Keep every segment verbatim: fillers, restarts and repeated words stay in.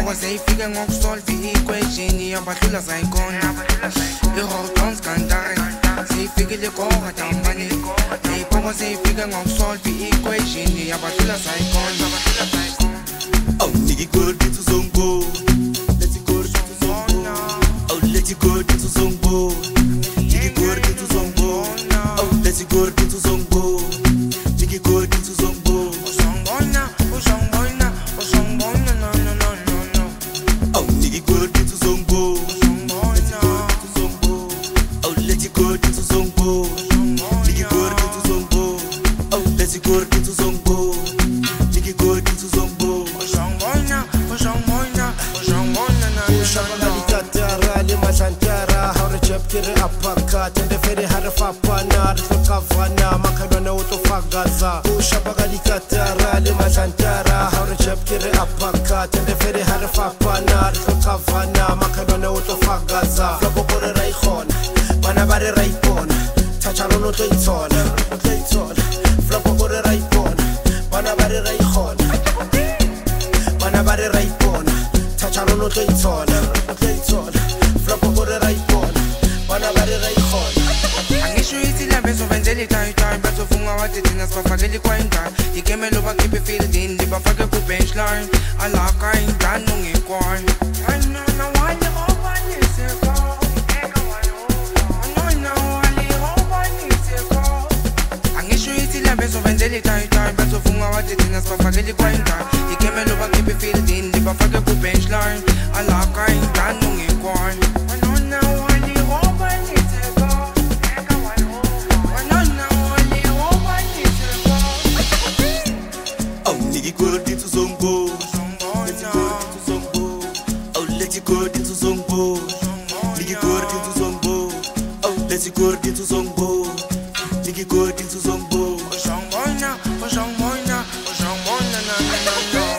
seyifike ngokusolve i-equation yabahlula sayikhona i-hotons kantari seyifikile koha tambani eyipoko seyifike ngokusolve i-equation yabahlula sayikhona. Oh, nigga, go to Zombo. Let's go to Zombo. Oh, let's go to Zombo. Nigga, go to Zombo. Oh, let's go to Zombo. Nigga, go to Zombo. Oshongona, oshongona, oshongona, no, no, no, no, no. Oh, nigga, go to Zombo. Let's go to Zombo. Oh, let's go to Zombo. Nigga, go to Zombo. Oh, let's go to Zombo. Nigga, go to Zombo. Oshongona, oshongona, oshongona, no, no, no, no. Katara lima santara haure chepkiri apaka tende feri harfa pana rikavana makalona utofagaza ushabagali katara lima santara haure chepkiri apaka tende feri harfa pana rikavana makalona utofagaza flabokore raihona bana bare raipona tachalono toitsona toitsona flabokore raipona bana bare raihona bana bare raipona tachalono toitsona toitsona flabokore raipona bana bare raihona. Angisho ithi lambe sovenzela itayi-tayi bazofunga wathi thina sibafakela ikwayindani ikemelo bakhiphe efieldini libafake ku-benchline alaka indani ungekwayo anona walihobaniseko anona walihobaniseko. Angisho ithi lambe sovenzela itayi-tayi bazofunga wathi thina sibafakela ikwayindani ikemelo bakhiphe efieldini libafake ku-benchline alaka indani ungekwayo anona walihobaniseko. Oh, nigga, go to Zombo. Let's go to Zombo. Oh, let's go to Zombo. Nigga, go to Zombo. Oh, let's go to Zombo. Nigga, go to Zombo. Oshongona, oshongona, oshongona, no, no, no, no.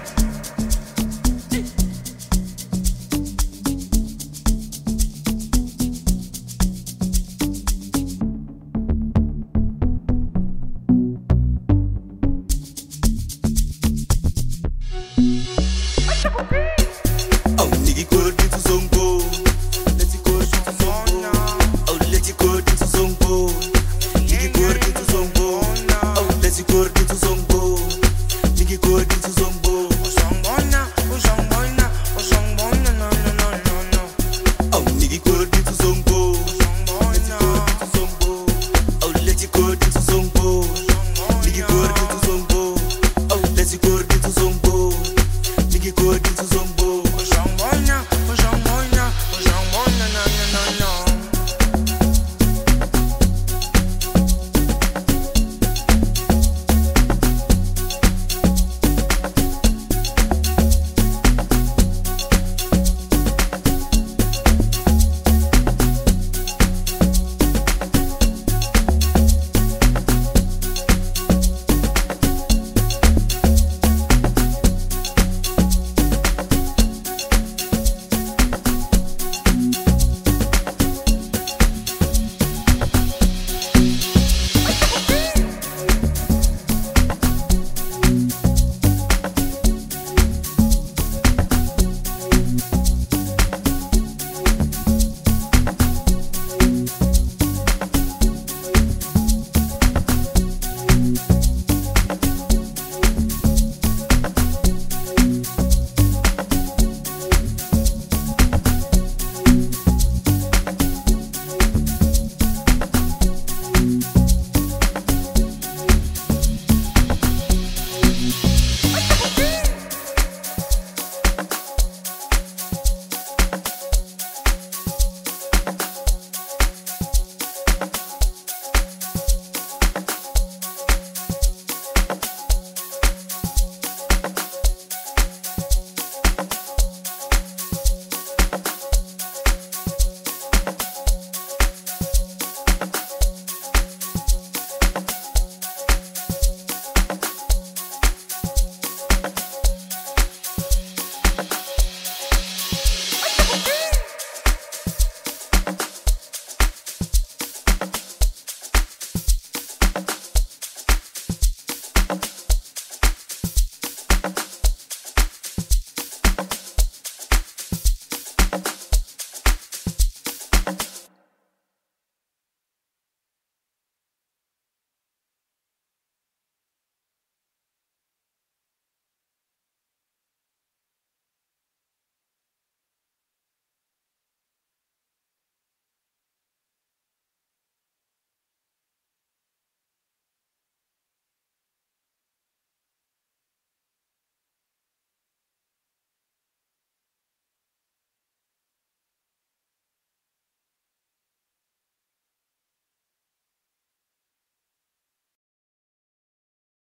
Oh, nigga, go to Zombo. Let's go to Zombo. Oh, let's go to Zombo. Nigga, go to Zombo. Oh, let's go to Zombo. Nigga, go to Zombo. Oshongona, oshongona, oshongona, no, no, no, no, no. Oh, nigga, go to Zombo. Oshongona, Zombo. Oh, let's go to Zombo. Nigga, go to Zombo. Oh, let's go to Zombo. Nigga, go to Zombo. oshongona, oshongona, oshongona.